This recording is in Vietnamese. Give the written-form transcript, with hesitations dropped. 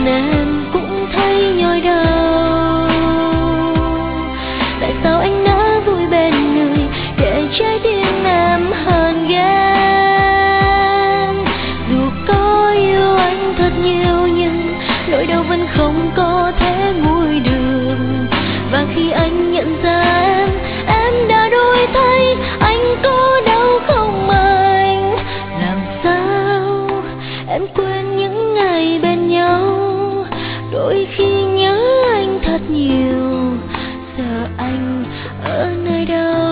buồn em cũng thấy nhói đau. Tại sao anh nỡ vui bên người để trái tim em hờn ghen? Dù có yêu anh thật nhiều nhưng nỗi đau vẫn không có thể nguôi được. Và khi anh nhận ra em đã đổi thay, anh có đau không anh? Làm sao em quên những ngày bên nhau? Đôi khi nhớ anh thật nhiều, giờ anh ở nơi đâu?